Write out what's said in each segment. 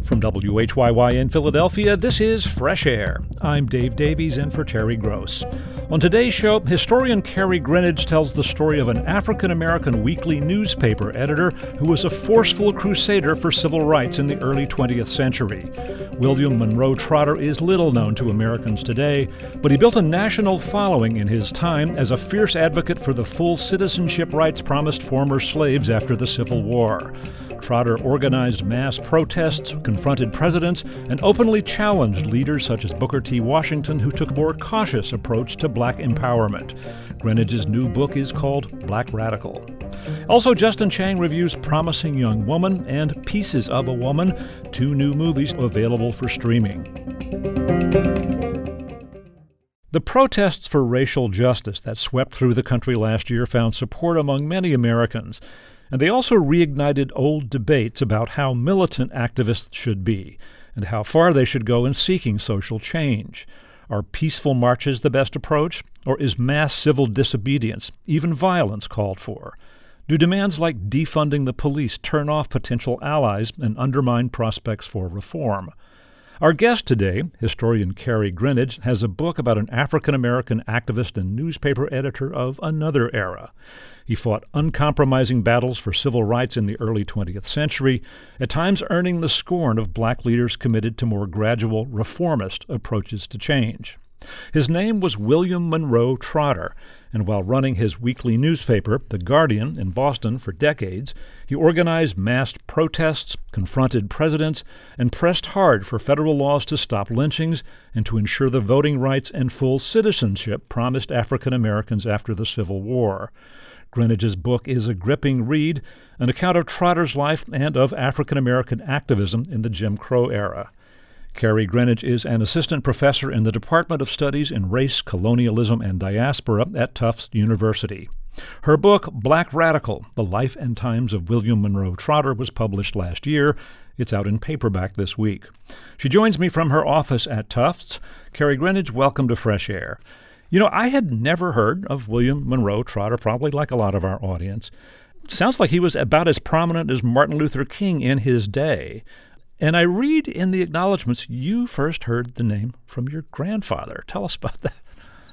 From WHYY in Philadelphia, this is Fresh Air. I'm Dave Davies in for Terry Gross. On today's show, historian Carrie Greenidge tells the story of an African-American weekly newspaper editor who was a forceful crusader for civil rights in the early 20th century. William Monroe Trotter is little known to Americans today, but he built a national following in his time as a fierce advocate for the full citizenship rights promised former slaves after the Civil War. Trotter organized mass protests, confronted presidents, and openly challenged leaders such as Booker T. Washington, who took a more cautious approach to black empowerment. Greenidge's new book is called Black Radical. Also, Justin Chang reviews Promising Young Woman and Pieces of a Woman, two new movies available for streaming. The protests for racial justice that swept through the country last year found support among many Americans. And they also reignited old debates about how militant activists should be and how far they should go in seeking social change. Are peaceful marches the best approach, or is mass civil disobedience, even violence, called for? Do demands like defunding the police turn off potential allies and undermine prospects for reform? Our guest today, historian Carrie Greenidge, has a book about an African-American activist and newspaper editor of another era. He fought uncompromising battles for civil rights in the early 20th century, at times earning the scorn of black leaders committed to more gradual, reformist approaches to change. His name was William Monroe Trotter, and while running his weekly newspaper, The Guardian, in Boston for decades, he organized massed protests, confronted presidents, and pressed hard for federal laws to stop lynchings and to ensure the voting rights and full citizenship promised African Americans after the Civil War. Greenidge's book is a gripping read, an account of Trotter's life and of African American activism in the Jim Crow era. Carrie Greenidge is an assistant professor in the Department of Studies in Race, Colonialism, and Diaspora at Tufts University. Her book, Black Radical, The Life and Times of William Monroe Trotter, was published last year. It's out in paperback this week. She joins me from her office at Tufts. Carrie Greenidge, welcome to Fresh Air. You know, I had never heard of William Monroe Trotter, probably like a lot of our audience. Sounds like he was about as prominent as Martin Luther King in his day. And I read in the acknowledgments you first heard the name from your grandfather. Tell us about that.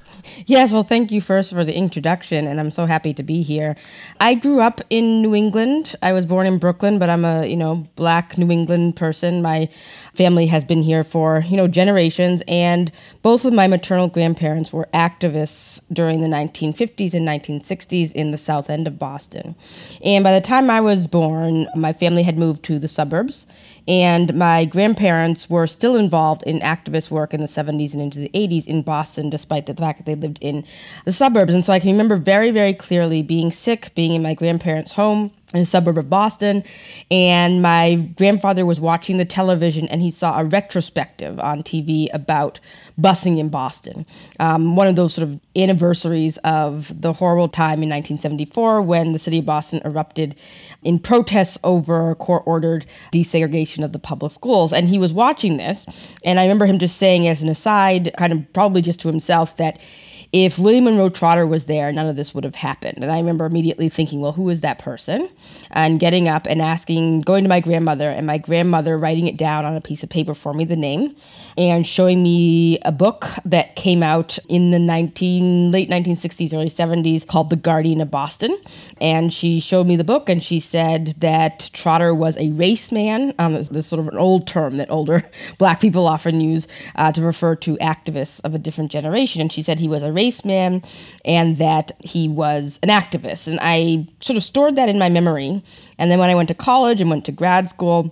Yes, well, thank you first for the introduction, and I'm so happy to be here. I grew up in New England. I was born in Brooklyn, but I'm a, Black New England person. My family has been here for, generations, and both of my maternal grandparents were activists during the 1950s and 1960s in the South End of Boston. And by the time I was born, my family had moved to the suburbs, and my grandparents were still involved in activist work in the 70s and into the 80s in Boston, despite the fact that they lived in the suburbs. And so I can remember very, very clearly being sick, being in my grandparents' home in a suburb of Boston, and my grandfather was watching the television, and he saw a retrospective on TV about busing in Boston. One of those sort of anniversaries of the horrible time in 1974 when the city of Boston erupted in protests over court-ordered desegregation of the public schools. And he was watching this, and I remember him just saying as an aside, kind of probably just to himself, that if William Monroe Trotter was there, none of this would have happened. And I remember immediately thinking, well, who is that person? And getting up and going to my grandmother, and my grandmother writing it down on a piece of paper for me, the name, and showing me a book that came out in the late 1960s, early 70s called The Guardian of Boston. And she showed me the book, and she said that Trotter was a race man. This sort of an old term that older Black people often use to refer to activists of a different generation. And she said he was a race man and that he was an activist. And I sort of stored that in my memory. And then when I went to college and went to grad school,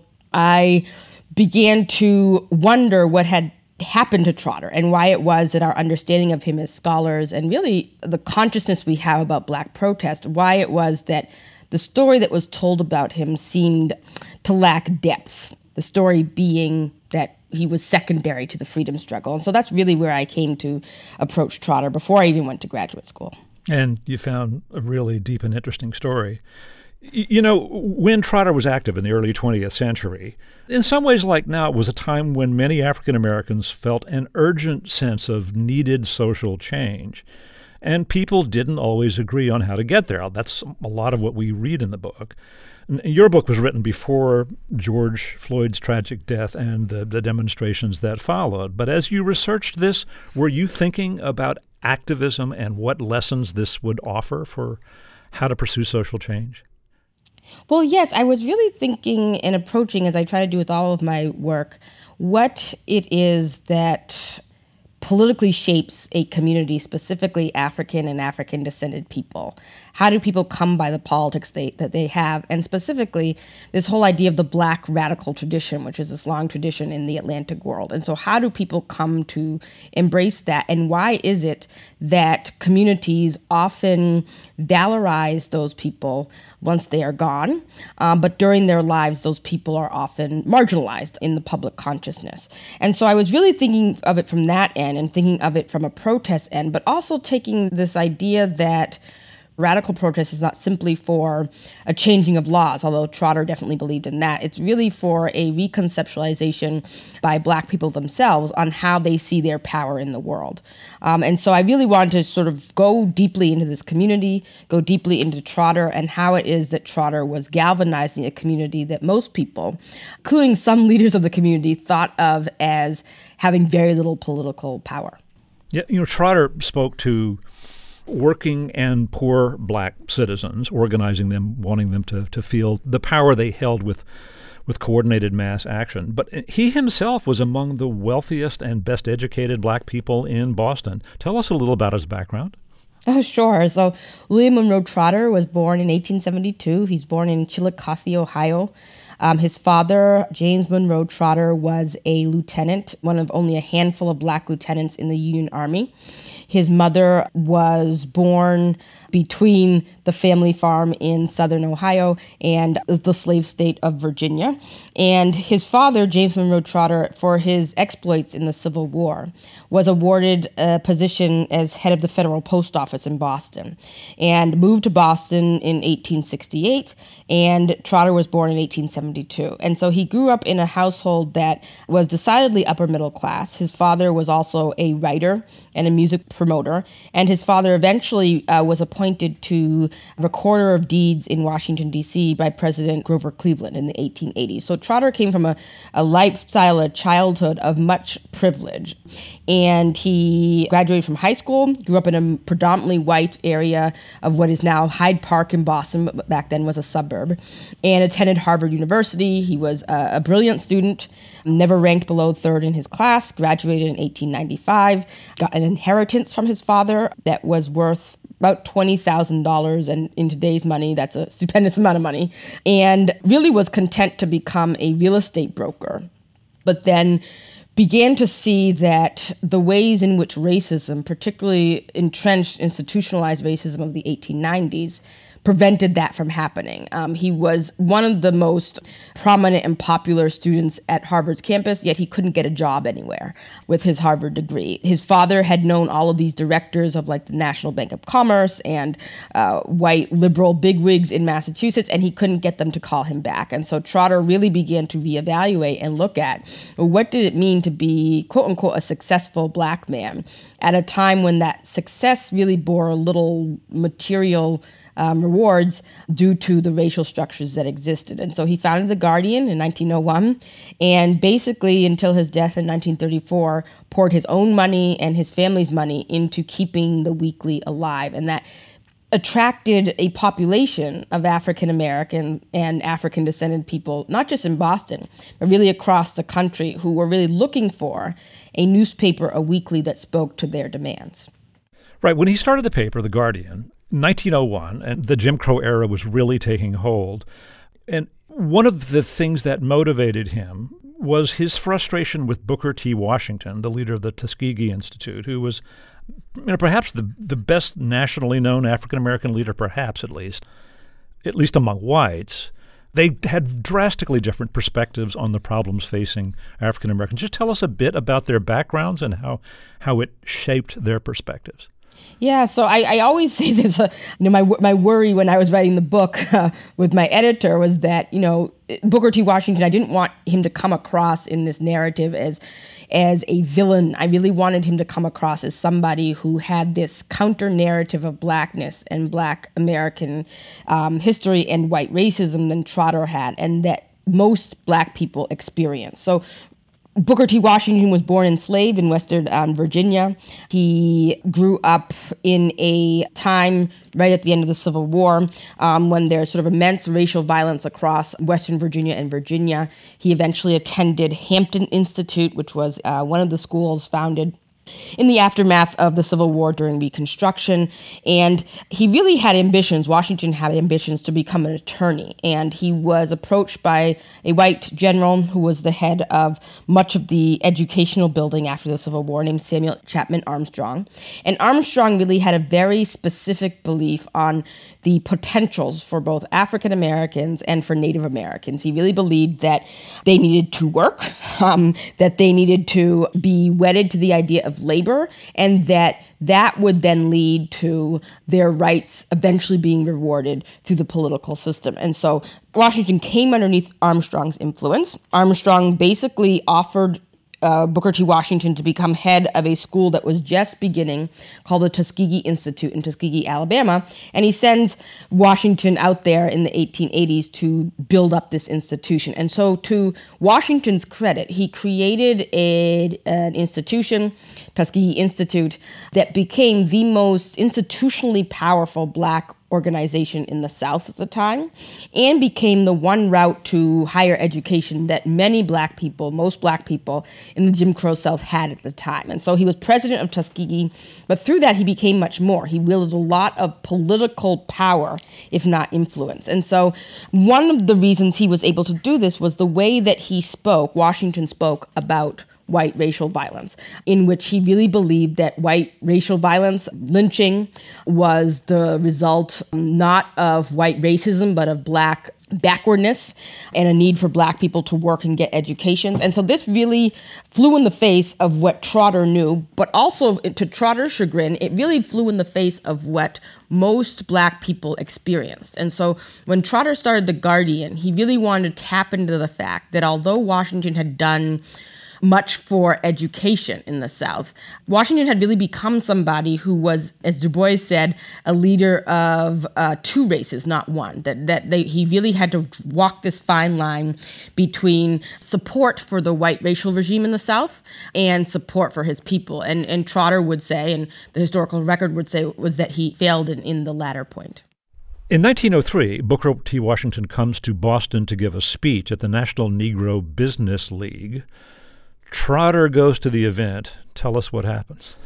I began to wonder what had happened to Trotter and why it was that our understanding of him as scholars and really the consciousness we have about Black protest, why it was that the story that was told about him seemed to lack depth. The story being that he was secondary to the freedom struggle. And so that's really where I came to approach Trotter before I even went to graduate school. And you found a really deep and interesting story. You know, when Trotter was active in the early 20th century, in some ways like now, it was a time when many African Americans felt an urgent sense of needed social change. And people didn't always agree on how to get there. That's a lot of what we read in the book. And your book was written before George Floyd's tragic death and the demonstrations that followed. But as you researched this, were you thinking about activism and what lessons this would offer for how to pursue social change? Well, yes, I was really thinking and approaching, as I try to do with all of my work, what it is that politically shapes a community, specifically African and African descended people. How do people come by the politics that they have? And specifically, this whole idea of the Black radical tradition, which is this long tradition in the Atlantic world. And so how do people come to embrace that? And why is it that communities often valorize those people once they are gone, but during their lives, those people are often marginalized in the public consciousness? And so I was really thinking of it from that end and thinking of it from a protest end, but also taking this idea that radical protest is not simply for a changing of laws, although Trotter definitely believed in that. It's really for a reconceptualization by Black people themselves on how they see their power in the world. And so I really wanted to sort of go deeply into this community, go deeply into Trotter and how it is that Trotter was galvanizing a community that most people, including some leaders of the community, thought of as having very little political power. Yeah, Trotter spoke to working and poor Black citizens, organizing them, wanting them to feel the power they held with coordinated mass action. But he himself was among the wealthiest and best educated Black people in Boston. Tell us a little about his background. Oh, sure. So William Monroe Trotter was born in 1872. He's born in Chillicothe, Ohio. His father, James Monroe Trotter, was a lieutenant, one of only a handful of Black lieutenants in the Union Army. His mother was born between the family farm in southern Ohio and the slave state of Virginia. And his father, James Monroe Trotter, for his exploits in the Civil War, was awarded a position as head of the Federal Post Office in Boston and moved to Boston in 1868. And Trotter was born in 1872. And so he grew up in a household that was decidedly upper middle class. His father was also a writer and a music promoter. And his father eventually was appointed to Recorder of Deeds in Washington, D.C. by President Grover Cleveland in the 1880s. So Trotter came from a lifestyle, a childhood of much privilege. And he graduated from high school, grew up in a predominantly white area of what is now Hyde Park in Boston, but back then was a suburb, and attended Harvard University. He was a brilliant student, never ranked below third in his class, graduated in 1895, got an inheritance from his father that was worth about $20,000, and in today's money, that's a stupendous amount of money, and really was content to become a real estate broker. But then began to see that the ways in which racism, particularly entrenched, institutionalized racism of the 1890s, prevented that from happening. He was one of the most prominent and popular students at Harvard's campus, yet he couldn't get a job anywhere with his Harvard degree. His father had known all of these directors of like the National Bank of Commerce and white liberal bigwigs in Massachusetts, and he couldn't get them to call him back. And so Trotter really began to reevaluate and look at what did it mean to be, quote unquote, a successful Black man at a time when that success really bore little material rewards due to the racial structures that existed. And so he founded The Guardian in 1901, and basically until his death in 1934, poured his own money and his family's money into keeping the weekly alive. And that attracted a population of African Americans and African descended people, not just in Boston, but really across the country, who were really looking for a newspaper, a weekly that spoke to their demands. Right. When he started the paper, The Guardian, 1901, and the Jim Crow era was really taking hold. And one of the things that motivated him was his frustration with Booker T. Washington, the leader of the Tuskegee Institute, who was perhaps the best nationally known African-American leader, perhaps at least among whites. They had drastically different perspectives on the problems facing African-Americans. Just tell us a bit about their backgrounds and how it shaped their perspectives. Yeah, so I always say this, my worry when I was writing the book with my editor was that, Booker T. Washington, I didn't want him to come across in this narrative as a villain. I really wanted him to come across as somebody who had this counter narrative of blackness and Black American history and white racism than Trotter had, and that most Black people experience. So Booker T. Washington was born enslaved in Western Virginia. He grew up in a time right at the end of the Civil War when there's sort of immense racial violence across Western Virginia and Virginia. He eventually attended Hampton Institute, which was one of the schools founded in the aftermath of the Civil War during Reconstruction. And he really had ambitions. Washington had ambitions to become an attorney. And he was approached by a white general who was the head of much of the educational building after the Civil War, named Samuel Chapman Armstrong. And Armstrong really had a very specific belief on the potentials for both African Americans and for Native Americans. He really believed that they needed to work, that they needed to be wedded to the idea of labor, and that would then lead to their rights eventually being rewarded through the political system. And so Washington came underneath Armstrong's influence. Armstrong basically offered Booker T. Washington to become head of a school that was just beginning called the Tuskegee Institute in Tuskegee, Alabama. And he sends Washington out there in the 1880s to build up this institution. And so to Washington's credit, he created an institution, Tuskegee Institute, that became the most institutionally powerful Black organization in the South at the time, and became the one route to higher education that most Black people in the Jim Crow South had at the time. And so he was president of Tuskegee, but through that he became much more. He wielded a lot of political power, if not influence. And so one of the reasons he was able to do this was the way that Washington spoke about white racial violence, in which he really believed that white racial violence, lynching, was the result not of white racism, but of Black backwardness and a need for Black people to work and get educations. And so this really flew in the face of what Trotter knew, but also to Trotter's chagrin, it really flew in the face of what most Black people experienced. And so when Trotter started The Guardian, he really wanted to tap into the fact that although Washington had done much for education in the South, Washington had really become somebody who was, as Du Bois said, a leader of two races, not one. He really had to walk this fine line between support for the white racial regime in the South and support for his people. And Trotter would say, and the historical record would say, was that he failed in the latter point. In 1903, Booker T. Washington comes to Boston to give a speech at the National Negro Business League. Trotter goes to the event. Tell us what happens.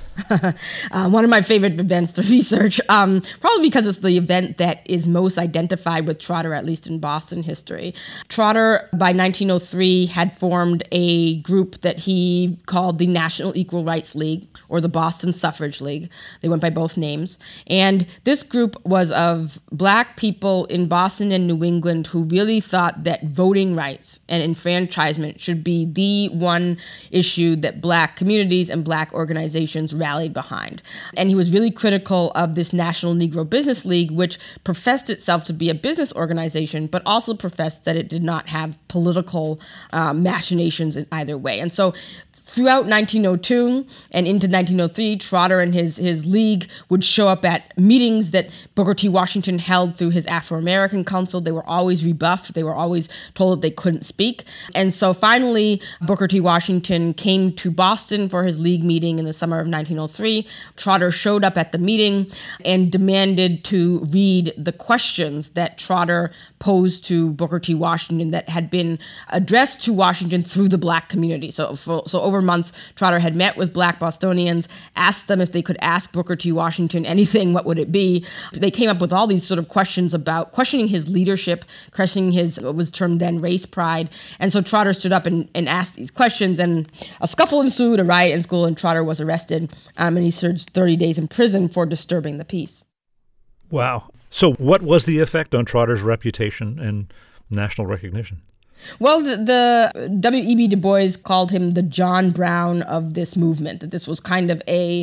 One of my favorite events to research, probably because it's the event that is most identified with Trotter, at least in Boston history. Trotter, by 1903, had formed a group that he called the National Equal Rights League, or the Boston Suffrage League. They went by both names. And this group was of Black people in Boston and New England who really thought that voting rights and enfranchisement should be the one issue that Black communities and Black organizations rallied behind. And he was really critical of this National Negro Business League, which professed itself to be a business organization, but also professed that it did not have political machinations in either way. And so throughout 1902 and into 1903, Trotter and his league would show up at meetings that Booker T. Washington held through his Afro-American Council. They were always rebuffed. They were always told that they couldn't speak. And so finally, Booker T. Washington came to Boston for his league meeting in the summer of 1903. Trotter showed up at the meeting and demanded to read the questions that Trotter posed to Booker T. Washington that had been addressed to Washington through the Black community. So over months, Trotter had met with Black Bostonians, asked them if they could ask Booker T. Washington anything, what would it be? They came up with all these sort of questions about questioning his leadership, questioning his, what was termed then race pride. And so Trotter stood up and asked these questions, and a scuffle ensued, a riot in school, and Trotter was arrested, and he served 30 days in prison for disturbing the peace. Wow. So what was the effect on Trotter's reputation and national recognition? Well, the W.E.B. Du Bois called him the John Brown of this movement, that this was kind of a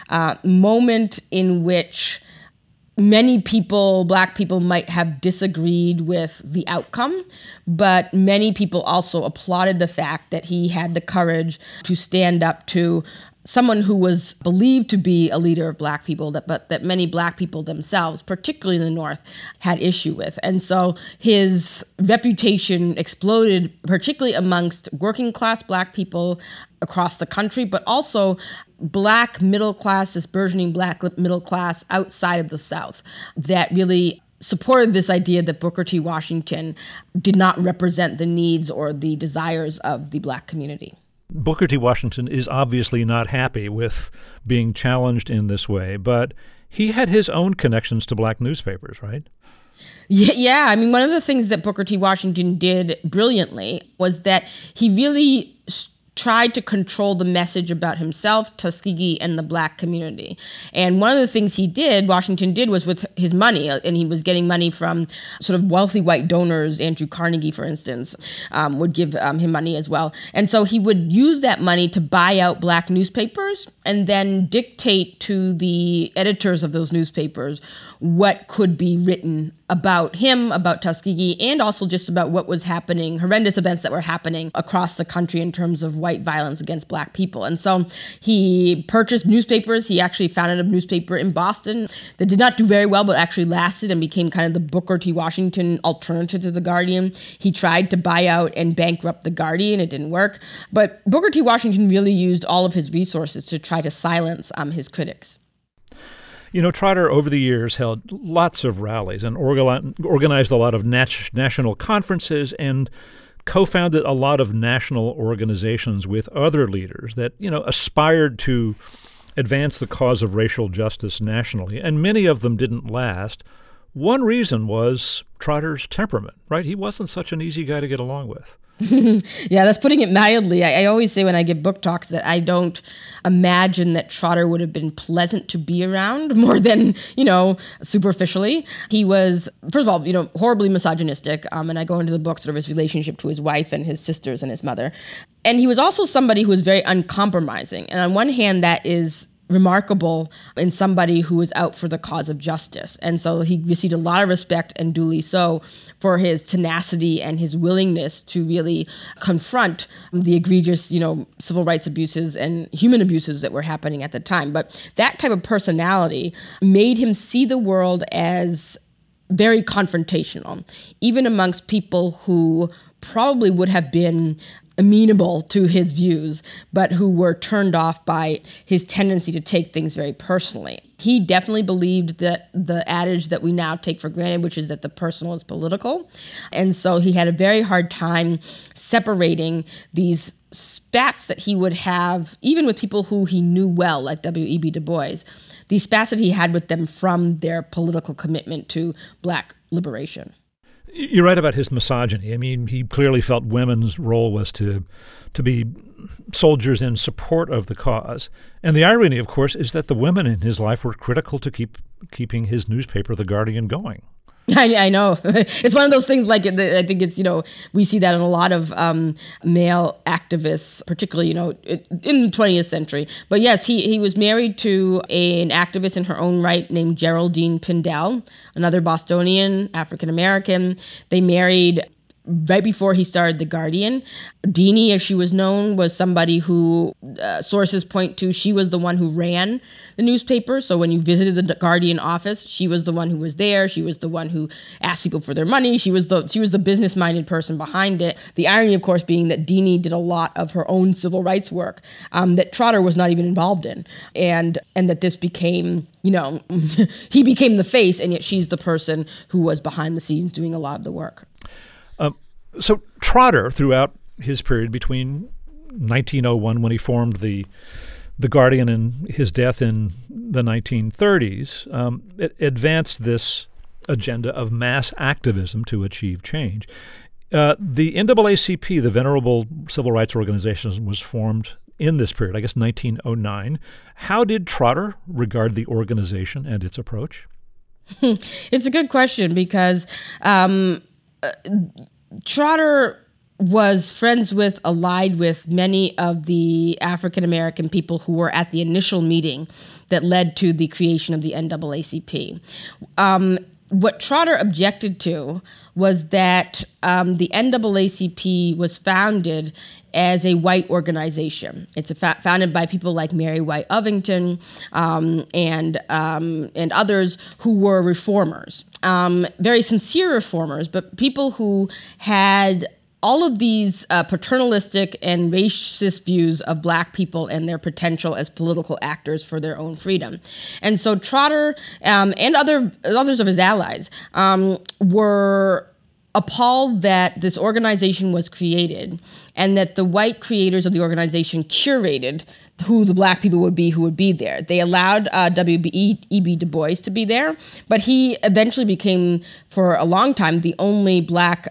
moment in which many people, Black people, might have disagreed with the outcome, but many people also applauded the fact that he had the courage to stand up to someone who was believed to be a leader of Black people, but that many Black people themselves, particularly in the North, had issue with. And so his reputation exploded, particularly amongst working class Black people across the country, but also Black middle class, this burgeoning Black middle class outside of the South, that really supported this idea that Booker T. Washington did not represent the needs or the desires of the Black community. Booker T. Washington is obviously not happy with being challenged in this way, but he had his own connections to Black newspapers, right? Yeah. I mean, one of the things that Booker T. Washington did brilliantly was that he really tried to control the message about himself, Tuskegee, and the Black community. And one of the things Washington did, was with his money, and he was getting money from sort of wealthy white donors. Andrew Carnegie, for instance, would give him money as well. And so he would use that money to buy out Black newspapers and then dictate to the editors of those newspapers what could be written about him, about Tuskegee, and also just about what was happening, horrendous events that were happening across the country in terms of white violence against Black people. And so he purchased newspapers. He actually founded a newspaper in Boston that did not do very well, but actually lasted and became kind of the Booker T. Washington alternative to The Guardian. He tried to buy out and bankrupt The Guardian. It didn't work. But Booker T. Washington really used all of his resources to try to silence his critics. You know, Trotter over the years held lots of rallies and organized a lot of national conferences and co-founded a lot of national organizations with other leaders that, aspired to advance the cause of racial justice nationally. And many of them didn't last. One reason was Trotter's temperament, right? He wasn't such an easy guy to get along with. Yeah, that's putting it mildly. I always say when I give book talks that I don't imagine that Trotter would have been pleasant to be around more than, superficially. He was, first of all, horribly misogynistic. And I go into the book sort of his relationship to his wife and his sisters and his mother. And he was also somebody who was very uncompromising. And on one hand, that is remarkable in somebody who was out for the cause of justice. And so he received a lot of respect, and duly so, for his tenacity and his willingness to really confront the egregious, civil rights abuses and human abuses that were happening at the time. But that type of personality made him see the world as very confrontational, even amongst people who probably would have been amenable to his views, but who were turned off by his tendency to take things very personally. He definitely believed that the adage that we now take for granted, which is that the personal is political. And so he had a very hard time separating these spats that he would have, even with people who he knew well, like W.E.B. Du Bois, these spats that he had with them from their political commitment to Black liberation. You're right about his misogyny. I mean, he clearly felt women's role was to be soldiers in support of the cause. And the irony, of course, is that the women in his life were critical to keeping his newspaper, The Guardian, going. I know. It's one of those things I think it's, we see that in a lot of male activists, particularly, in the 20th century. But yes, he was married to an activist in her own right named Geraldine Pindell, another Bostonian, African-American. They married right before he started The Guardian. Deanie, as she was known, was somebody who sources point to, she was the one who ran the newspaper. So when you visited the Guardian office, she was the one who was there. She was the one who asked people for their money. She was the business-minded person behind it. The irony, of course, being that Deanie did a lot of her own civil rights work that Trotter was not even involved in. And that this became, he became the face, and yet she's the person who was behind the scenes doing a lot of the work. So Trotter, throughout his period between 1901, when he formed the Guardian, and his death in the 1930s, advanced this agenda of mass activism to achieve change. The NAACP, the Venerable Civil Rights Organization, was formed in this period, I guess 1909. How did Trotter regard the organization and its approach? It's a good question because Trotter was friends with, allied with many of the African-American people who were at the initial meeting that led to the creation of the NAACP. What Trotter objected to was that the NAACP was founded as a white organization. It's founded by people like Mary White Ovington and others who were reformers, very sincere reformers, but people who had all of these paternalistic and racist views of Black people and their potential as political actors for their own freedom. And so Trotter and others of his allies were appalled that this organization was created and that the white creators of the organization curated who the Black people would be who would be there. They allowed W.E.B. Du Bois to be there, but he eventually became, for a long time, the only Black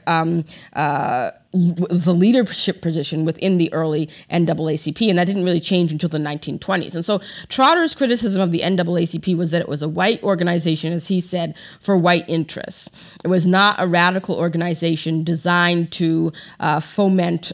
the leadership position within the early NAACP, and that didn't really change until the 1920s. And so Trotter's criticism of the NAACP was that it was a white organization, as he said, for white interests. It was not a radical organization designed to foment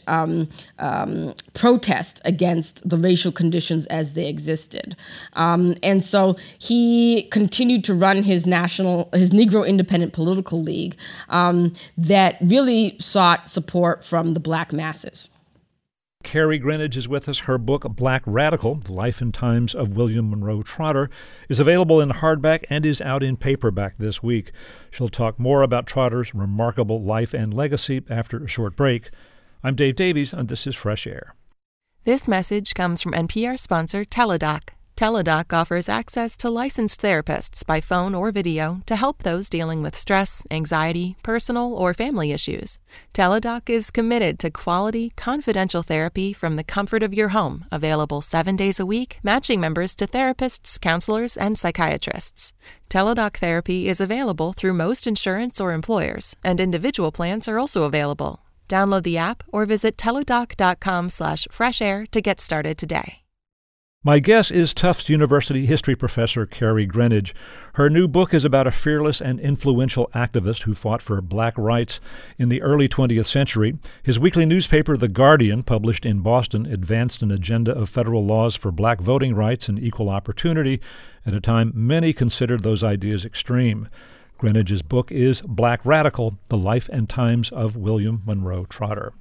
protest against the racial conditions as they existed. And so he continued to run his Negro Independent Political League that really sought support from the Black masses. Carrie Greenidge is with us. Her book, Black Radical, The Life and Times of William Monroe Trotter, is available in hardback and is out in paperback this week. She'll talk more about Trotter's remarkable life and legacy after a short break. I'm Dave Davies, and this is Fresh Air. This message comes from NPR sponsor Teladoc. Teladoc offers access to licensed therapists by phone or video to help those dealing with stress, anxiety, personal, or family issues. Teladoc is committed to quality, confidential therapy from the comfort of your home, available 7 days a week, matching members to therapists, counselors, and psychiatrists. Teladoc therapy is available through most insurance or employers, and individual plans are also available. Download the app or visit teladoc.com/freshair to get started today. My guest is Tufts University history professor Carrie Greenidge. Her new book is about a fearless and influential activist who fought for Black rights in the early 20th century. His weekly newspaper, The Guardian, published in Boston, advanced an agenda of federal laws for Black voting rights and equal opportunity at a time many considered those ideas extreme. Greenidge's book is Black Radical, The Life and Times of William Monroe Trotter.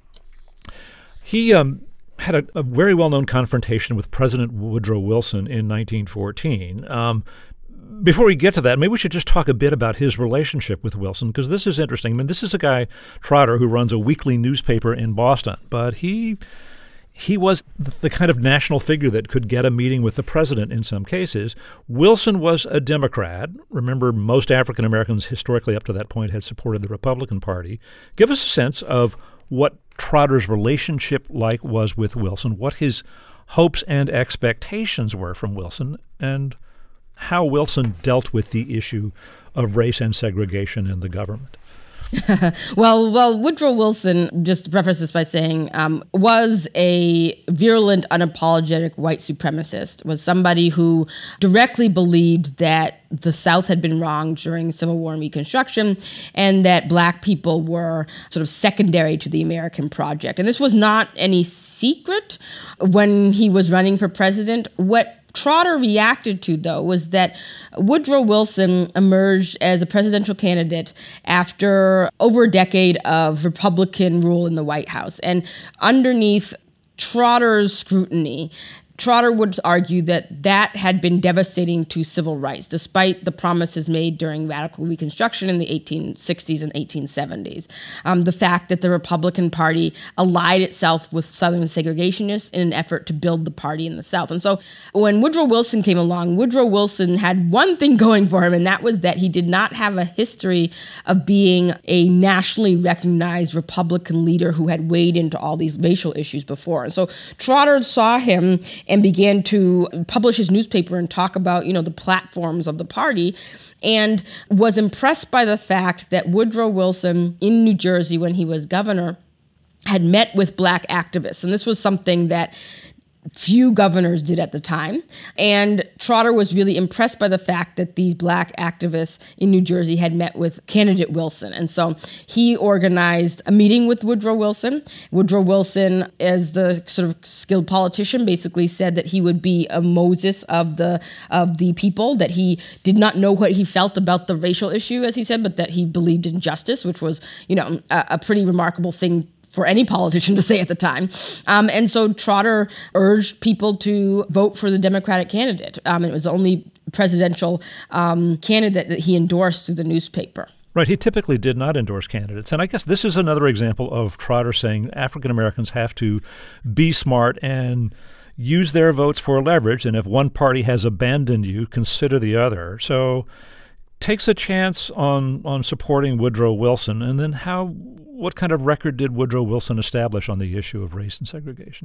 He had a very well-known confrontation with President Woodrow Wilson in 1914. Before we get to that, maybe we should just talk a bit about his relationship with Wilson, because this is interesting. I mean, this is a guy, Trotter, who runs a weekly newspaper in Boston, but he was the kind of national figure that could get a meeting with the president in some cases. Wilson was a Democrat. Remember, most African Americans historically up to that point had supported the Republican Party. Give us a sense of what Trotter's relationship was with Wilson, what his hopes and expectations were from Wilson, and how Wilson dealt with the issue of race and segregation in the government. Well, Woodrow Wilson, just to preface this by saying, was a virulent, unapologetic white supremacist, was somebody who directly believed that the South had been wronged during Civil War and Reconstruction, and that Black people were sort of secondary to the American project. And this was not any secret when he was running for president. What Trotter reacted to, though, was that Woodrow Wilson emerged as a presidential candidate after over a decade of Republican rule in the White House. And underneath Trotter's scrutiny, Trotter would argue that that had been devastating to civil rights, despite the promises made during radical Reconstruction in the 1860s and 1870s. The fact that the Republican Party allied itself with Southern segregationists in an effort to build the party in the South. And so when Woodrow Wilson came along, Woodrow Wilson had one thing going for him, and that was that he did not have a history of being a nationally recognized Republican leader who had weighed into all these racial issues before. And so Trotter saw him and began to publish his newspaper and talk about, the platforms of the party, and was impressed by the fact that Woodrow Wilson in New Jersey, when he was governor, had met with Black activists. And this was something that few governors did at the time. And Trotter was really impressed by the fact that these Black activists in New Jersey had met with candidate Wilson. And so he organized a meeting with Woodrow Wilson. Woodrow Wilson, as the sort of skilled politician, basically said that he would be a Moses of the people, that he did not know what he felt about the racial issue, as he said, but that he believed in justice, which was, a pretty remarkable thing for any politician to say at the time. And so Trotter urged people to vote for the Democratic candidate. It was the only presidential candidate that he endorsed through the newspaper. Right. He typically did not endorse candidates. And I guess this is another example of Trotter saying African Americans have to be smart and use their votes for leverage. And if one party has abandoned you, consider the other. So takes a chance on supporting Woodrow Wilson. And then what kind of record did Woodrow Wilson establish on the issue of race and segregation?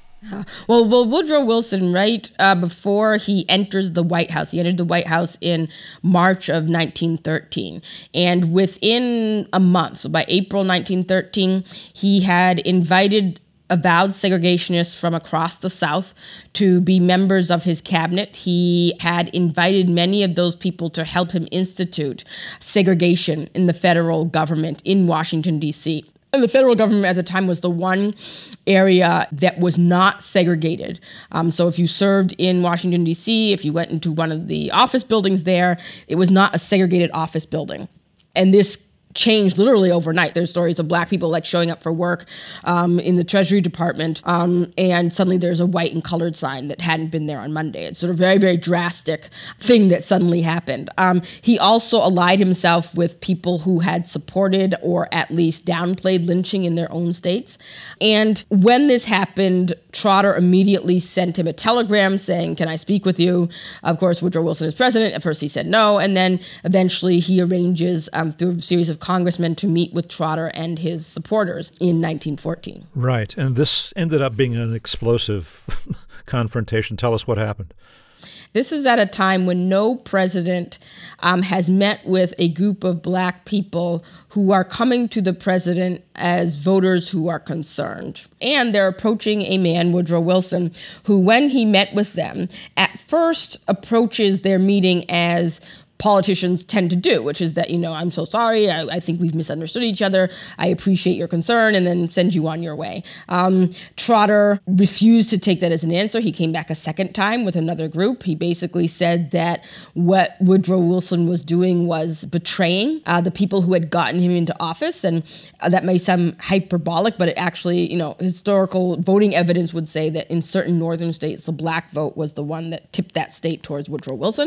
Well, Woodrow Wilson, right before he enters the White House, he entered the White House in March of 1913. And within a month, so by April 1913, he had invited avowed segregationists from across the South to be members of his cabinet. He had invited many of those people to help him institute segregation in the federal government in Washington, D.C. And the federal government at the time was the one area that was not segregated. So if you served in Washington, D.C., if you went into one of the office buildings there, it was not a segregated office building. And this changed literally overnight. There's stories of Black people showing up for work in the Treasury Department, and suddenly there's a white and colored sign that hadn't been there on Monday. It's sort of very, very drastic thing that suddenly happened. He also allied himself with people who had supported or at least downplayed lynching in their own states. And when this happened, Trotter immediately sent him a telegram saying, "Can I speak with you?" Of course, Woodrow Wilson is president. At first he said no, and then eventually he arranges through a series of congressmen to meet with Trotter and his supporters in 1914. Right. And this ended up being an explosive confrontation. Tell us what happened. This is at a time when no president has met with a group of Black people who are coming to the president as voters who are concerned. And they're approaching a man, Woodrow Wilson, who, when he met with them, at first approaches their meeting as politicians tend to do, which is that, I'm so sorry, I think we've misunderstood each other, I appreciate your concern, and then send you on your way. Trotter refused to take that as an answer. He came back a second time with another group. He basically said that what Woodrow Wilson was doing was betraying the people who had gotten him into office, and that may sound hyperbolic, but it actually, historical voting evidence would say that in certain northern states, the Black vote was the one that tipped that state towards Woodrow Wilson.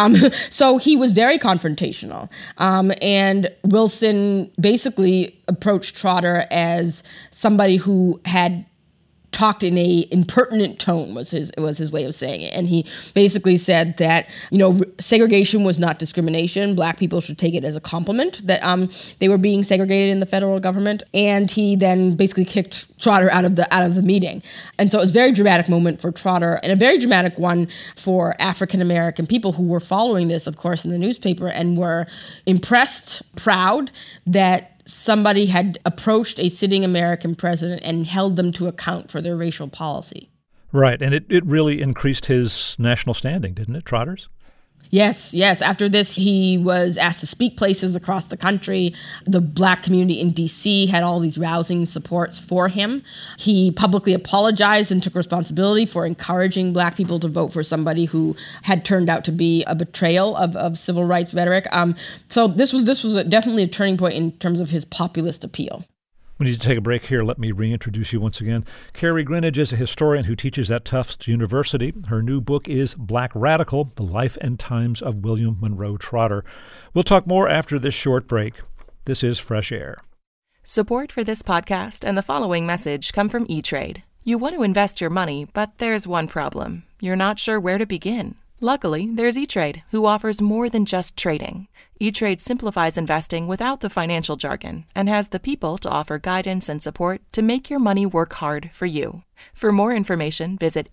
So he was very confrontational. And Wilson basically approached Trotter as somebody who had talked in a impertinent tone was his way of saying it. And he basically said that, segregation was not discrimination. Black people should take it as a compliment that they were being segregated in the federal government. And he then basically kicked Trotter out of the meeting. And so it was a very dramatic moment for Trotter, and a very dramatic one for African American people who were following this, of course, in the newspaper and were impressed, proud that somebody had approached a sitting American president and held them to account for their racial policy. Right. And it really increased his national standing, didn't it, Trotter's? Yes. After this, he was asked to speak places across the country. The Black community in D.C. had all these rousing supports for him. He publicly apologized and took responsibility for encouraging Black people to vote for somebody who had turned out to be a betrayal of civil rights rhetoric. So this was definitely a turning point in terms of his populist appeal. We need to take a break here. Let me reintroduce you once again. Carrie Greenidge is a historian who teaches at Tufts University. Her new book is Black Radical, The Life and Times of William Monroe Trotter. We'll talk more after this short break. This is Fresh Air. Support for this podcast and the following message come from E-Trade. You want to invest your money, but there's one problem. You're not sure where to begin. Luckily, there's E-Trade, who offers more than just trading. E-Trade simplifies investing without the financial jargon and has the people to offer guidance and support to make your money work hard for you. For more information, visit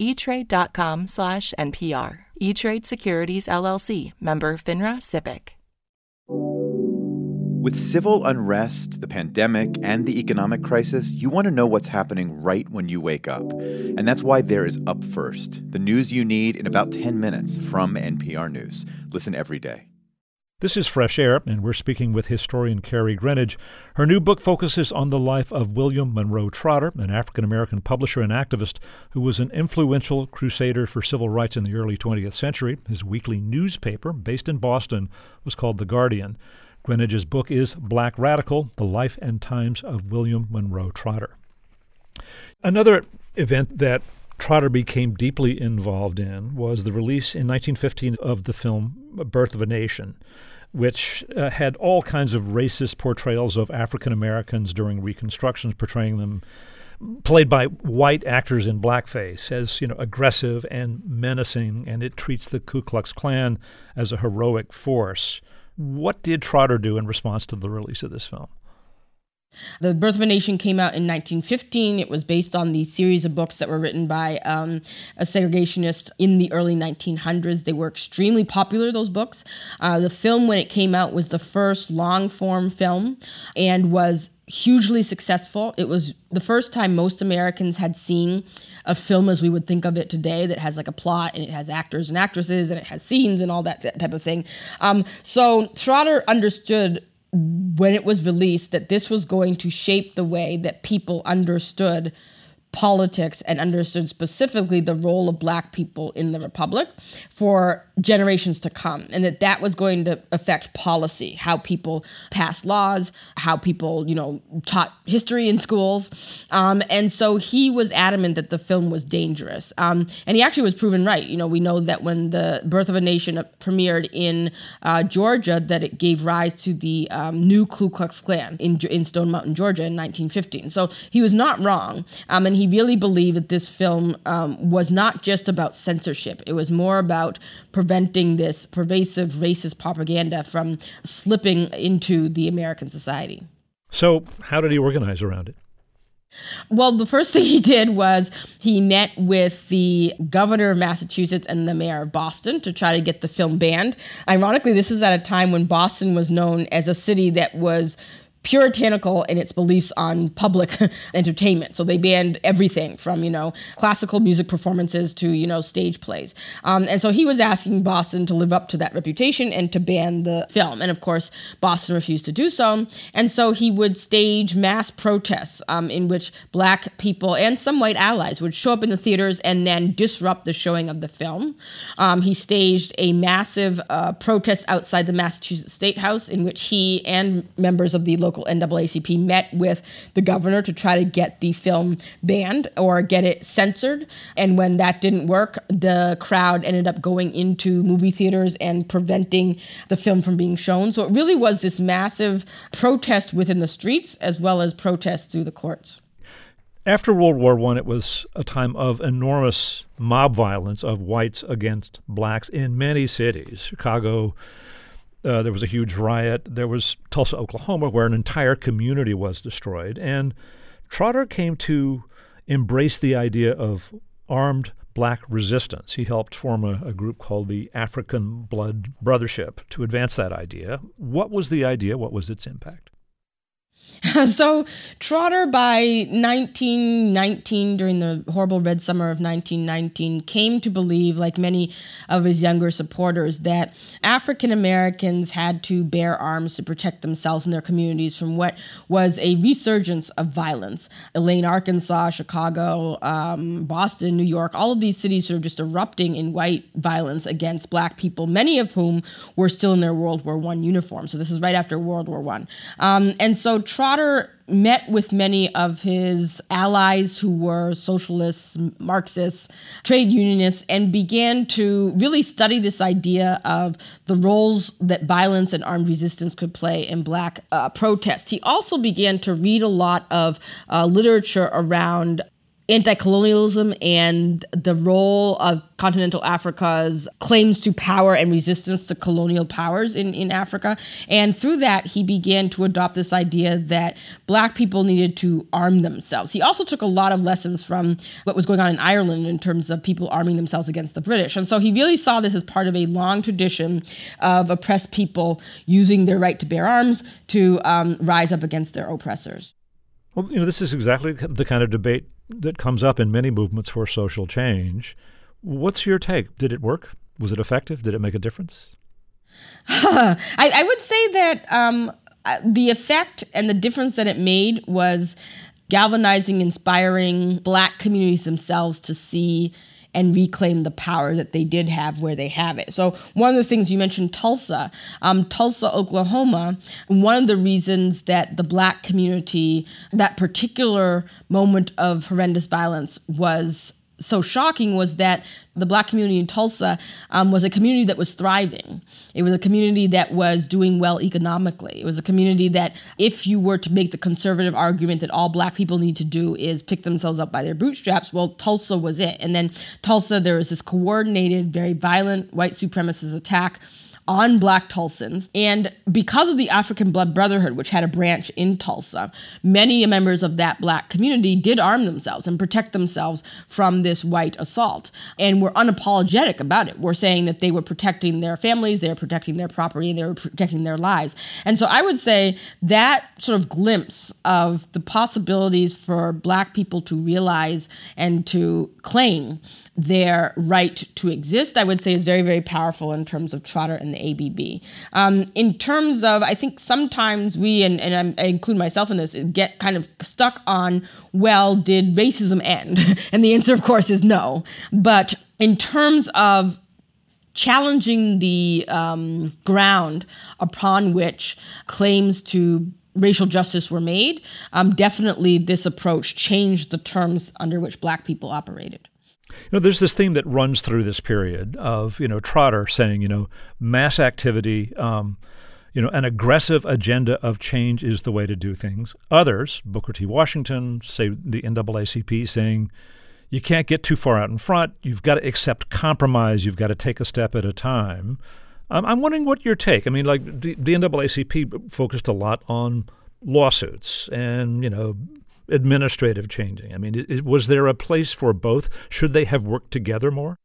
etrade.com/NPR. E-Trade Securities, LLC, member FINRA SIPC. With civil unrest, the pandemic, and the economic crisis, you want to know what's happening right when you wake up. And that's why there is Up First, the news you need in about 10 minutes from NPR News. Listen every day. This is Fresh Air, and we're speaking with historian Carrie Greenidge. Her new book focuses on the life of William Monroe Trotter, an African-American publisher and activist who was an influential crusader for civil rights in the early 20th century. His weekly newspaper, based in Boston, was called The Guardian. Greenidge's book is Black Radical, The Life and Times of William Monroe Trotter. Another event that Trotter became deeply involved in was the release in 1915 of the film Birth of a Nation, which had all kinds of racist portrayals of African Americans during Reconstruction, portraying them played by white actors in blackface as, aggressive and menacing, and it treats the Ku Klux Klan as a heroic force. What did Trotter do in response to the release of this film? The Birth of a Nation came out in 1915. It was based on the series of books that were written by a segregationist in the early 1900s. They were extremely popular, those books. The film, when it came out, was the first long-form film and was hugely successful. It was the first time most Americans had seen a film as we would think of it today, that has like a plot and it has actors and actresses and it has scenes and all that type of thing. So Trotter understood when it was released that this was going to shape the way that people understood politics and understood specifically the role of Black people in the Republic for generations to come, and that was going to affect policy, how people passed laws, how people, taught history in schools. And so he was adamant that the film was dangerous. And he actually was proven right. We know that when the Birth of a Nation premiered in Georgia, that it gave rise to the new Ku Klux Klan in Stone Mountain, Georgia in 1915. So he was not wrong. And he really believed that this film was not just about censorship. It was more about preventing this pervasive racist propaganda from slipping into the American society. So how did he organize around it? Well, the first thing he did was he met with the governor of Massachusetts and the mayor of Boston to try to get the film banned. Ironically, this is at a time when Boston was known as a city that was puritanical in its beliefs on public entertainment. So they banned everything from, classical music performances to, stage plays. And so he was asking Boston to live up to that reputation and to ban the film. And of course, Boston refused to do so. And so he would stage mass protests in which Black people and some white allies would show up in the theaters and then disrupt the showing of the film. He staged a massive protest outside the Massachusetts State House in which he and members of the local NAACP met with the governor to try to get the film banned or get it censored. And when that didn't work, the crowd ended up going into movie theaters and preventing the film from being shown. So it really was this massive protest within the streets as well as protests through the courts. After World War I, it was a time of enormous mob violence of whites against Blacks in many cities. Chicago, there was a huge riot. There was Tulsa, Oklahoma, where an entire community was destroyed. And Trotter came to embrace the idea of armed Black resistance. He helped form a group called the African Blood Brothership to advance that idea. What was the idea? What was its impact? So Trotter, by 1919, during the horrible Red Summer of 1919, came to believe, like many of his younger supporters, that African Americans had to bear arms to protect themselves and their communities from what was a resurgence of violence. Elaine, Arkansas, Chicago, Boston, New York, all of these cities are just erupting in white violence against Black people, many of whom were still in their World War I uniform. So this is right after World War I. And so Trotter met with many of his allies who were socialists, Marxists, trade unionists, and began to really study this idea of the roles that violence and armed resistance could play in Black protests. He also began to read a lot of literature around anti-colonialism and the role of continental Africa's claims to power and resistance to colonial powers in Africa. And through that, he began to adopt this idea that Black people needed to arm themselves. He also took a lot of lessons from what was going on in Ireland in terms of people arming themselves against the British. And so he really saw this as part of a long tradition of oppressed people using their right to bear arms to rise up against their oppressors. Well, this is exactly the kind of debate that comes up in many movements for social change. What's your take? Did it work? Was it effective? Did it make a difference? I would say that the effect and the difference that it made was galvanizing, inspiring Black communities themselves to see and reclaim the power that they did have where they have it. So one of the things you mentioned, Tulsa, Oklahoma, one of the reasons that the Black community, that particular moment of horrendous violence was so shocking was that the Black community in Tulsa was a community that was thriving. It was a community that was doing well economically. It was a community that, if you were to make the conservative argument that all Black people need to do is pick themselves up by their bootstraps, well, Tulsa was it. And then Tulsa, there was this coordinated, very violent white supremacist attack on Black Tulsans. And because of the African Blood Brotherhood, which had a branch in Tulsa, many members of that Black community did arm themselves and protect themselves from this white assault, and were unapologetic about it. We're saying that they were protecting their families, they were protecting their property, and they were protecting their lives. And so I would say that sort of glimpse of the possibilities for Black people to realize and to claim their right to exist, I would say, is very, very powerful in terms of Trotter and the ABB. In terms of, I think sometimes we, and I include myself in this, get kind of stuck on, well, did racism end? And the answer, of course, is no. But in terms of challenging the ground upon which claims to racial justice were made, definitely this approach changed the terms under which Black people operated. There's this theme that runs through this period of, Trotter saying, mass activity, an aggressive agenda of change is the way to do things. Others, Booker T. Washington, say the NAACP, saying you can't get too far out in front. You've got to accept compromise. You've got to take a step at a time. I'm wondering what your take. I mean, like the NAACP focused a lot on lawsuits and, administrative changing. I mean, was there a place for both? Should they have worked together more?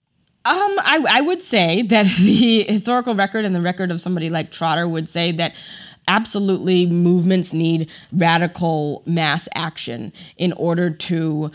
I would say that the historical record and the record of somebody like Trotter would say that absolutely movements need radical mass action in order to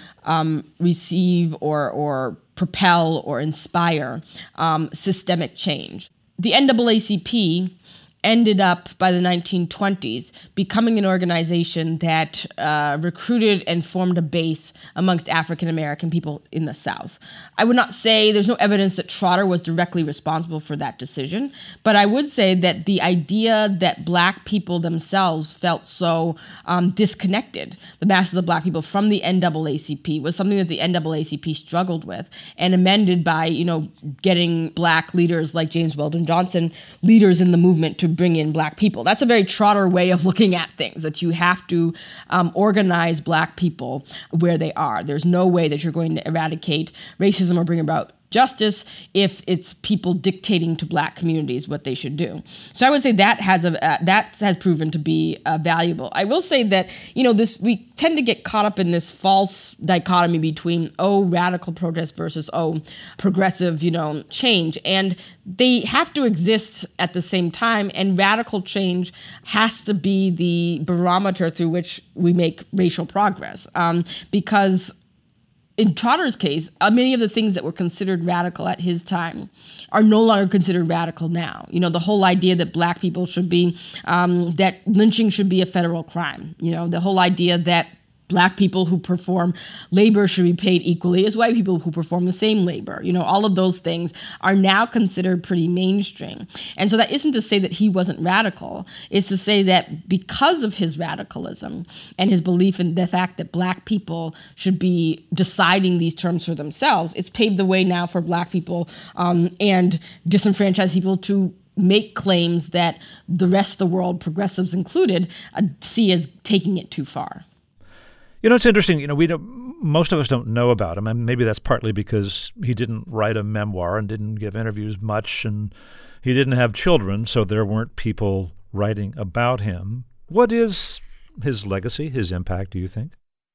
receive or propel or inspire systemic change. The NAACP ended up, by the 1920s, becoming an organization that recruited and formed a base amongst African-American people in the South. I would not say there's no evidence that Trotter was directly responsible for that decision, but I would say that the idea that Black people themselves felt so disconnected, the masses of Black people, from the NAACP was something that the NAACP struggled with and amended by, getting Black leaders like James Weldon Johnson, leaders in the movement, to bring in Black people. That's a very Trotter way of looking at things, that you have to organize Black people where they are. There's no way that you're going to eradicate racism or bring about justice if it's people dictating to Black communities what they should do. So I would say that has proven to be valuable. I will say that we tend to get caught up in this false dichotomy between radical protest versus progressive change, and they have to exist at the same time. And radical change has to be the barometer through which we make racial progress, because in Trotter's case, many of the things that were considered radical at his time are no longer considered radical now. The whole idea that Black people should be, that lynching should be a federal crime. The whole idea that Black people who perform labor should be paid equally as white people who perform the same labor. All of those things are now considered pretty mainstream. And so that isn't to say that he wasn't radical. It's to say that because of his radicalism and his belief in the fact that Black people should be deciding these terms for themselves, it's paved the way now for Black people and disenfranchised people to make claims that the rest of the world, progressives included, see as taking it too far. It's interesting. most of us don't know about him, and maybe that's partly because he didn't write a memoir and didn't give interviews much, and he didn't have children, so there weren't people writing about him. What is his legacy, his impact, do you think?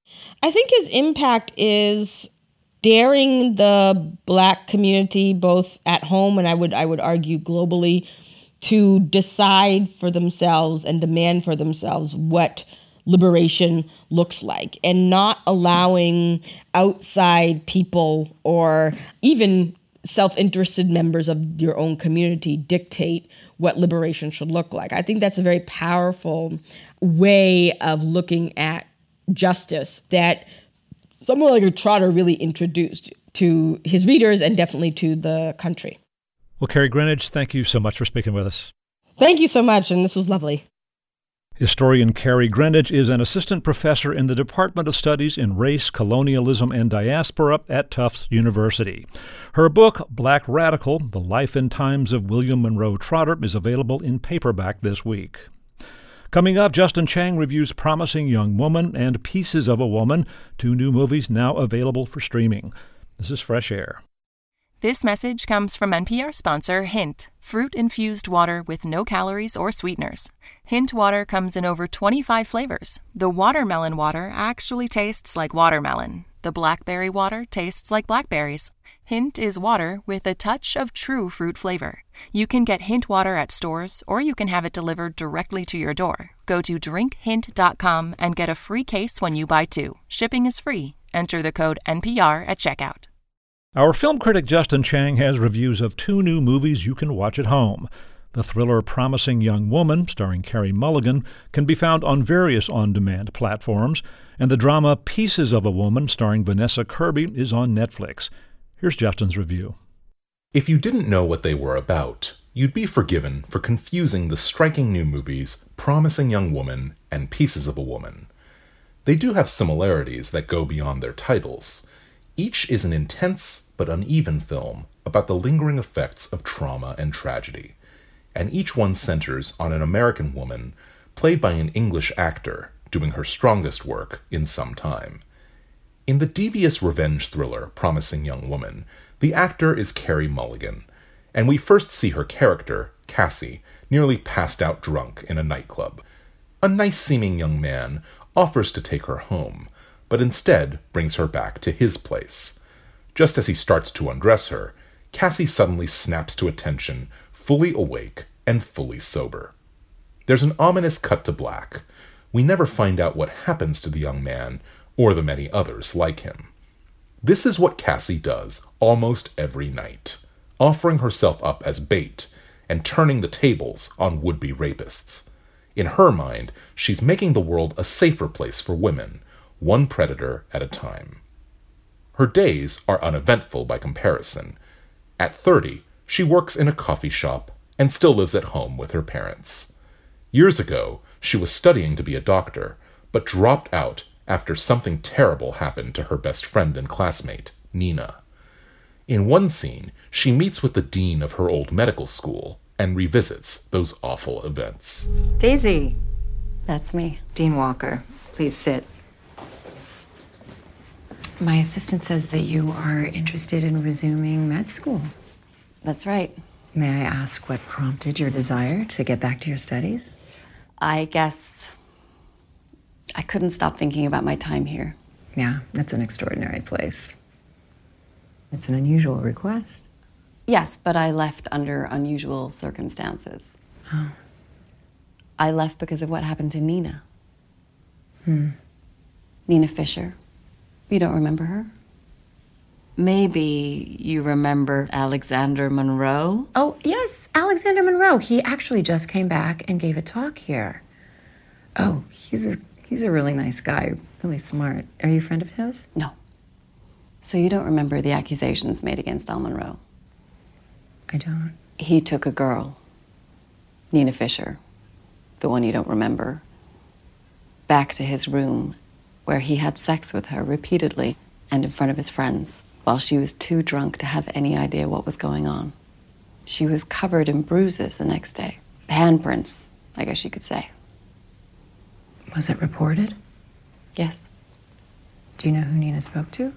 I think his impact is daring the Black community, both at home and I would argue globally, to decide for themselves and demand for themselves what liberation looks like, and not allowing outside people or even self-interested members of your own community dictate what liberation should look like. I think that's a very powerful way of looking at justice that someone like Trotter really introduced to his readers and definitely to the country. Well, Carrie Greenidge, thank you so much for speaking with us. Thank you so much, and this was lovely. Historian Carrie Greenidge is an assistant professor in the Department of Studies in Race, Colonialism, and Diaspora at Tufts University. Her book, Black Radical, The Life and Times of William Monroe Trotter, is available in paperback this week. Coming up, Justin Chang reviews Promising Young Woman and Pieces of a Woman, 2 new movies now available for streaming. This is Fresh Air. This message comes from NPR sponsor Hint, fruit-infused water with no calories or sweeteners. Hint water comes in over 25 flavors. The watermelon water actually tastes like watermelon. The blackberry water tastes like blackberries. Hint is water with a touch of true fruit flavor. You can get Hint water at stores, or you can have it delivered directly to your door. Go to drinkhint.com and get a free case when you buy 2. Shipping is free. Enter the code NPR at checkout. Our film critic Justin Chang has reviews of 2 new movies you can watch at home. The thriller Promising Young Woman, starring Carey Mulligan, can be found on various on-demand platforms, and the drama Pieces of a Woman, starring Vanessa Kirby, is on Netflix. Here's Justin's review. If you didn't know what they were about, you'd be forgiven for confusing the striking new movies Promising Young Woman and Pieces of a Woman. They do have similarities that go beyond their titles. Each is an intense but uneven film about the lingering effects of trauma and tragedy, and each one centers on an American woman played by an English actor doing her strongest work in some time. In the devious revenge thriller Promising Young Woman, the actor is Carey Mulligan, and we first see her character, Cassie, nearly passed out drunk in a nightclub. A nice-seeming young man offers to take her home, but instead brings her back to his place. Just as he starts to undress her, Cassie suddenly snaps to attention, fully awake and fully sober. There's an ominous cut to black. We never find out what happens to the young man or the many others like him. This is what Cassie does almost every night, offering herself up as bait and turning the tables on would-be rapists. In her mind, she's making the world a safer place for women, one predator at a time. Her days are uneventful by comparison. At 30, she works in a coffee shop and still lives at home with her parents. Years ago, she was studying to be a doctor, but dropped out after something terrible happened to her best friend and classmate, Nina. In one scene, she meets with the dean of her old medical school and revisits those awful events. Daisy. That's me. Dean Walker. Please sit. My assistant says that you are interested in resuming med school. That's right. May I ask what prompted your desire to get back to your studies? I guess I couldn't stop thinking about my time here. Yeah, that's an extraordinary place. It's an unusual request. Yes, but I left under unusual circumstances. Oh. I left because of what happened to Nina. Nina Fisher. You don't remember her? Maybe you remember Alexander Monroe? Oh, yes, Alexander Monroe. He actually just came back and gave a talk here. Oh, he's a really nice guy, really smart. Are you a friend of his? No. So you don't remember the accusations made against Al Monroe? I don't. He took a girl, Nina Fisher, the one you don't remember, back to his room where he had sex with her repeatedly and in front of his friends while she was too drunk to have any idea what was going on. She was covered in bruises the next day. Handprints, I guess you could say. Was it reported? Yes. Do you know who Nina spoke to?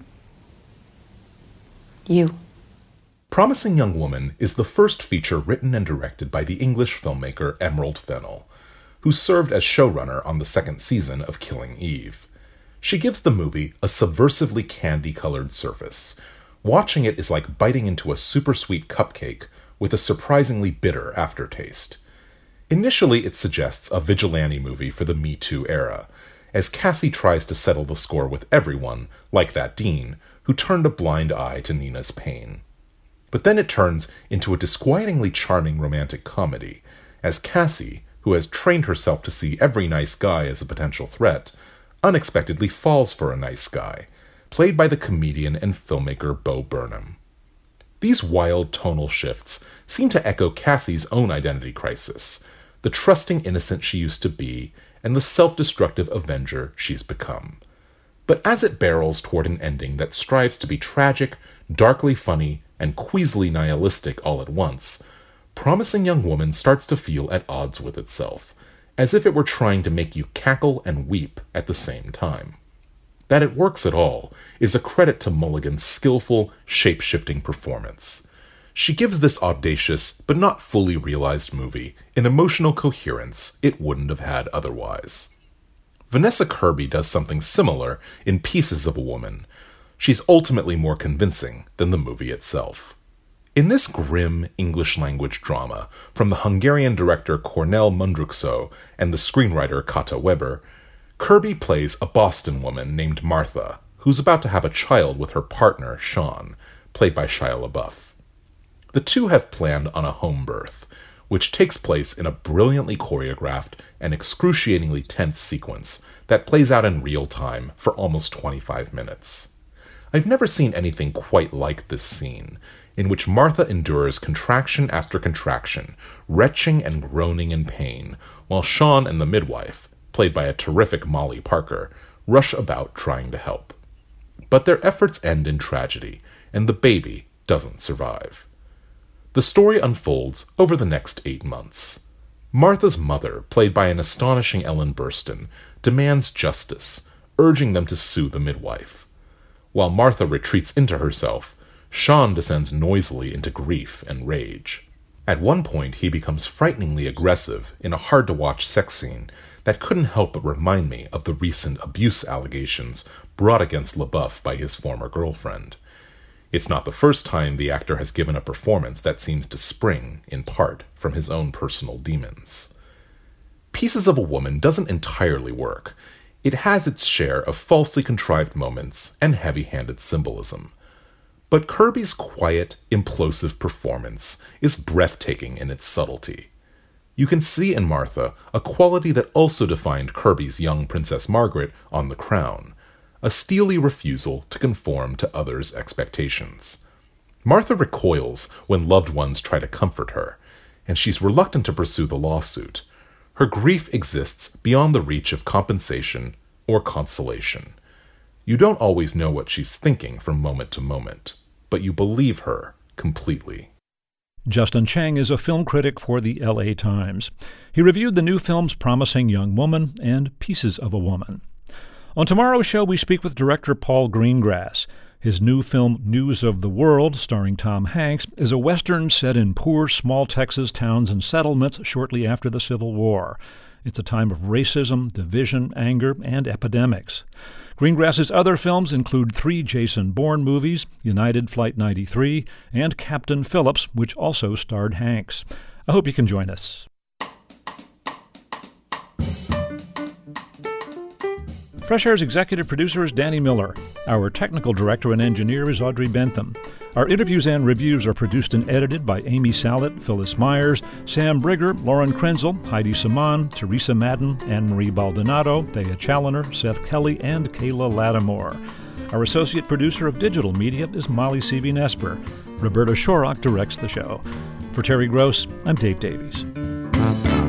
You. Promising Young Woman is the first feature written and directed by the English filmmaker Emerald Fennell, who served as showrunner on the second season of Killing Eve. She gives the movie a subversively candy-colored surface. Watching it is like biting into a super sweet cupcake with a surprisingly bitter aftertaste. Initially, it suggests a vigilante movie for the Me Too era, as Cassie tries to settle the score with everyone, like that dean, who turned a blind eye to Nina's pain. But then it turns into a disquietingly charming romantic comedy, as Cassie, who has trained herself to see every nice guy as a potential threat, unexpectedly falls for a nice guy, played by the comedian and filmmaker Bo Burnham. These wild tonal shifts seem to echo Cassie's own identity crisis, the trusting innocent she used to be, and the self-destructive avenger she's become. But as it barrels toward an ending that strives to be tragic, darkly funny, and queasily nihilistic all at once, Promising Young Woman starts to feel at odds with itself, as if it were trying to make you cackle and weep at the same time. That it works at all is a credit to Mulligan's skillful, shape-shifting performance. She gives this audacious, but not fully realized movie an emotional coherence it wouldn't have had otherwise. Vanessa Kirby does something similar in Pieces of a Woman. She's ultimately more convincing than the movie itself. In this grim English-language drama from the Hungarian director Cornel Mundruczó and the screenwriter Kata Weber, Kirby plays a Boston woman named Martha, who's about to have a child with her partner, Sean, played by Shia LaBeouf. The two have planned on a home birth, which takes place in a brilliantly choreographed and excruciatingly tense sequence that plays out in real time for almost 25 minutes. I've never seen anything quite like this scene, in which Martha endures contraction after contraction, retching and groaning in pain, while Sean and the midwife, played by a terrific Molly Parker, rush about trying to help. But their efforts end in tragedy, and the baby doesn't survive. The story unfolds over the next 8 months. Martha's mother, played by an astonishing Ellen Burstyn, demands justice, urging them to sue the midwife. While Martha retreats into herself, Sean descends noisily into grief and rage. At one point, he becomes frighteningly aggressive in a hard-to-watch sex scene that couldn't help but remind me of the recent abuse allegations brought against LaBeouf by his former girlfriend. It's not the first time the actor has given a performance that seems to spring, in part, from his own personal demons. Pieces of a Woman doesn't entirely work. It has its share of falsely contrived moments and heavy-handed symbolism. But Kirby's quiet, implosive performance is breathtaking in its subtlety. You can see in Martha a quality that also defined Kirby's young Princess Margaret on The Crown, a steely refusal to conform to others' expectations. Martha recoils when loved ones try to comfort her, and she's reluctant to pursue the lawsuit. Her grief exists beyond the reach of compensation or consolation. You don't always know what she's thinking from moment to moment, but you believe her completely. Justin Chang is a film critic for the LA Times. He reviewed the new films Promising Young Woman and Pieces of a Woman. On tomorrow's show, we speak with director Paul Greengrass. His new film News of the World, starring Tom Hanks, is a Western set in poor, small Texas towns and settlements shortly after the Civil War. It's a time of racism, division, anger, and epidemics. Greengrass's other films include 3 Jason Bourne movies, United Flight 93, and Captain Phillips, which also starred Hanks. I hope you can join us. Fresh Air's executive producer is Danny Miller. Our technical director and engineer is Audrey Bentham. Our interviews and reviews are produced and edited by Amy Sallet, Phyllis Myers, Sam Brigger, Lauren Krenzel, Heidi Saman, Teresa Madden, Anne-Marie Baldonado, Thea Challoner, Seth Kelly, and Kayla Lattimore. Our associate producer of digital media is Molly Seavy-Nesper. Roberta Shorrock directs the show. For Terry Gross, I'm Dave Davies.